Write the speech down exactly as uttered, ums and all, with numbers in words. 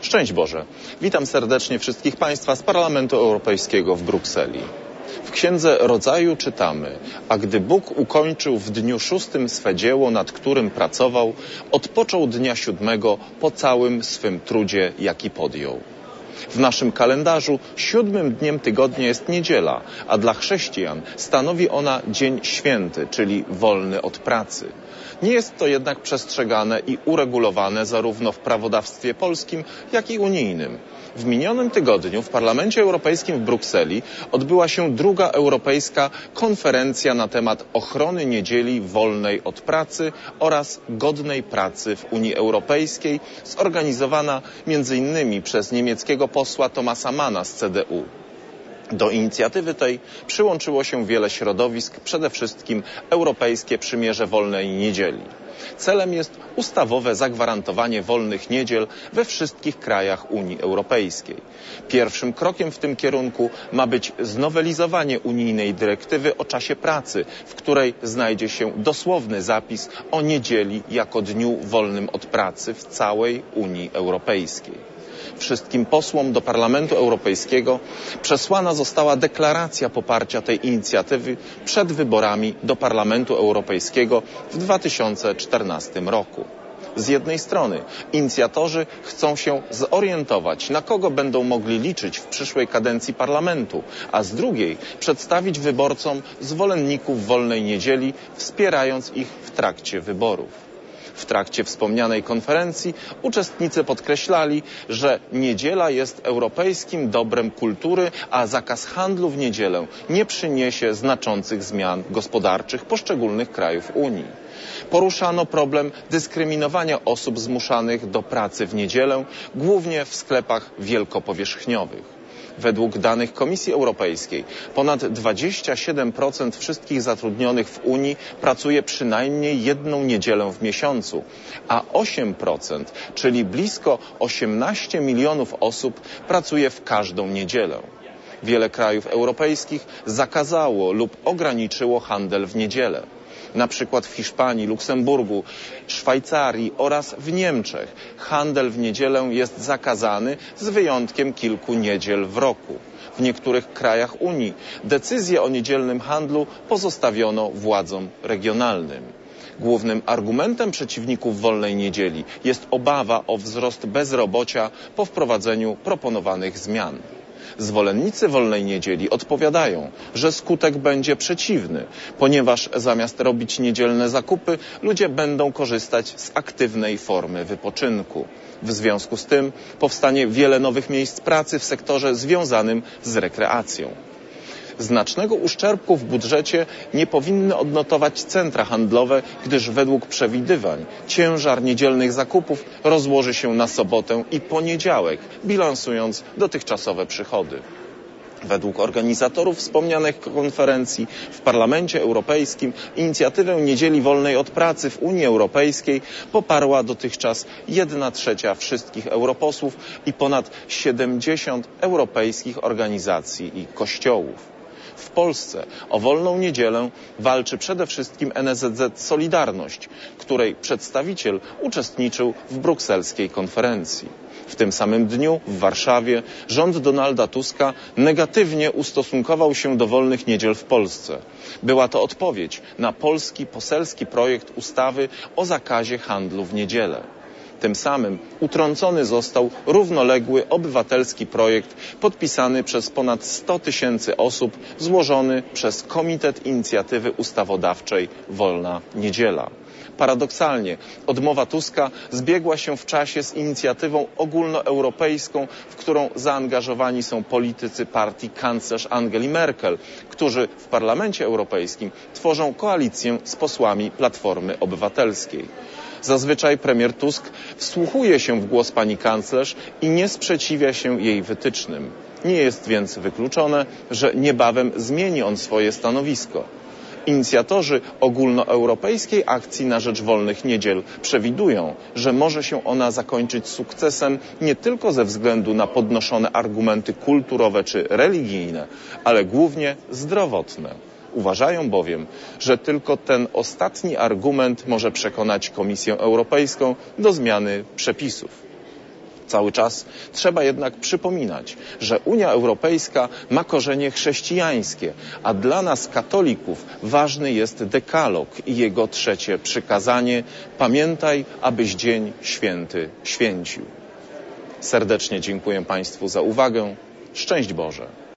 Szczęść Boże! Witam serdecznie wszystkich Państwa z Parlamentu Europejskiego w Brukseli. W Księdze Rodzaju czytamy: a gdy Bóg ukończył w dniu szóstym swe dzieło, nad którym pracował, odpoczął dnia siódmego po całym swym trudzie, jaki podjął. W naszym kalendarzu siódmym dniem tygodnia jest niedziela, a dla chrześcijan stanowi ona dzień święty, czyli wolny od pracy. Nie jest to jednak przestrzegane i uregulowane zarówno w prawodawstwie polskim, jak i unijnym. W minionym tygodniu w Parlamencie Europejskim w Brukseli odbyła się druga europejska konferencja na temat ochrony niedzieli wolnej od pracy oraz godnej pracy w Unii Europejskiej, zorganizowana między innymi przez niemieckiego posła Thomasa Manna z C D U. Do inicjatywy tej przyłączyło się wiele środowisk, przede wszystkim Europejskie Przymierze Wolnej Niedzieli. Celem jest ustawowe zagwarantowanie wolnych niedziel we wszystkich krajach Unii Europejskiej. Pierwszym krokiem w tym kierunku ma być znowelizowanie unijnej dyrektywy o czasie pracy, w której znajdzie się dosłowny zapis o niedzieli jako dniu wolnym od pracy w całej Unii Europejskiej. Wszystkim posłom do Parlamentu Europejskiego przesłana została deklaracja poparcia tej inicjatywy przed wyborami do Parlamentu Europejskiego w dwa tysiące czternastym roku. Z jednej strony inicjatorzy chcą się zorientować, na kogo będą mogli liczyć w przyszłej kadencji parlamentu, a z drugiej przedstawić wyborcom zwolenników wolnej niedzieli, wspierając ich w trakcie wyborów. W trakcie wspomnianej konferencji uczestnicy podkreślali, że niedziela jest europejskim dobrem kultury, a zakaz handlu w niedzielę nie przyniesie znaczących zmian gospodarczych poszczególnych krajów Unii. Poruszano problem dyskryminowania osób zmuszanych do pracy w niedzielę, głównie w sklepach wielkopowierzchniowych. Według danych Komisji Europejskiej ponad dwadzieścia siedem procent wszystkich zatrudnionych w Unii pracuje przynajmniej jedną niedzielę w miesiącu, a osiem procent, czyli blisko osiemnaście milionów osób, pracuje w każdą niedzielę. Wiele krajów europejskich zakazało lub ograniczyło handel w niedzielę. Na przykład w Hiszpanii, Luksemburgu, Szwajcarii oraz w Niemczech handel w niedzielę jest zakazany z wyjątkiem kilku niedziel w roku. W niektórych krajach Unii decyzję o niedzielnym handlu pozostawiono władzom regionalnym. Głównym argumentem przeciwników wolnej niedzieli jest obawa o wzrost bezrobocia po wprowadzeniu proponowanych zmian. Zwolennicy wolnej niedzieli odpowiadają, że skutek będzie przeciwny, ponieważ zamiast robić niedzielne zakupy, ludzie będą korzystać z aktywnej formy wypoczynku. W związku z tym powstanie wiele nowych miejsc pracy w sektorze związanym z rekreacją. Znacznego uszczerbku w budżecie nie powinny odnotować centra handlowe, gdyż według przewidywań ciężar niedzielnych zakupów rozłoży się na sobotę i poniedziałek, bilansując dotychczasowe przychody. Według organizatorów wspomnianych konferencji w Parlamencie Europejskim inicjatywę niedzieli wolnej od pracy w Unii Europejskiej poparła dotychczas jedna trzecia wszystkich europosłów i ponad siedemdziesiąt europejskich organizacji i kościołów. W Polsce o wolną niedzielę walczy przede wszystkim N S Z Solidarność, której przedstawiciel uczestniczył w brukselskiej konferencji. W tym samym dniu w Warszawie rząd Donalda Tuska negatywnie ustosunkował się do wolnych niedziel w Polsce. Była to odpowiedź na polski poselski projekt ustawy o zakazie handlu w niedzielę. Tym samym utrącony został równoległy obywatelski projekt podpisany przez ponad sto tysięcy osób, złożony przez Komitet Inicjatywy Ustawodawczej Wolna Niedziela. Paradoksalnie odmowa Tuska zbiegła się w czasie z inicjatywą ogólnoeuropejską, w którą zaangażowani są politycy partii kanclerz Angeli Merkel, którzy w Parlamencie Europejskim tworzą koalicję z posłami Platformy Obywatelskiej. Zazwyczaj premier Tusk wsłuchuje się w głos pani kanclerz i nie sprzeciwia się jej wytycznym. Nie jest więc wykluczone, że niebawem zmieni on swoje stanowisko. Inicjatorzy ogólnoeuropejskiej akcji na rzecz wolnych niedziel przewidują, że może się ona zakończyć sukcesem nie tylko ze względu na podnoszone argumenty kulturowe czy religijne, ale głównie zdrowotne. Uważają bowiem, że tylko ten ostatni argument może przekonać Komisję Europejską do zmiany przepisów. Cały czas trzeba jednak przypominać, że Unia Europejska ma korzenie chrześcijańskie, a dla nas katolików ważny jest dekalog i jego trzecie przykazanie: pamiętaj, abyś dzień święty święcił. Serdecznie dziękuję Państwu za uwagę. Szczęść Boże.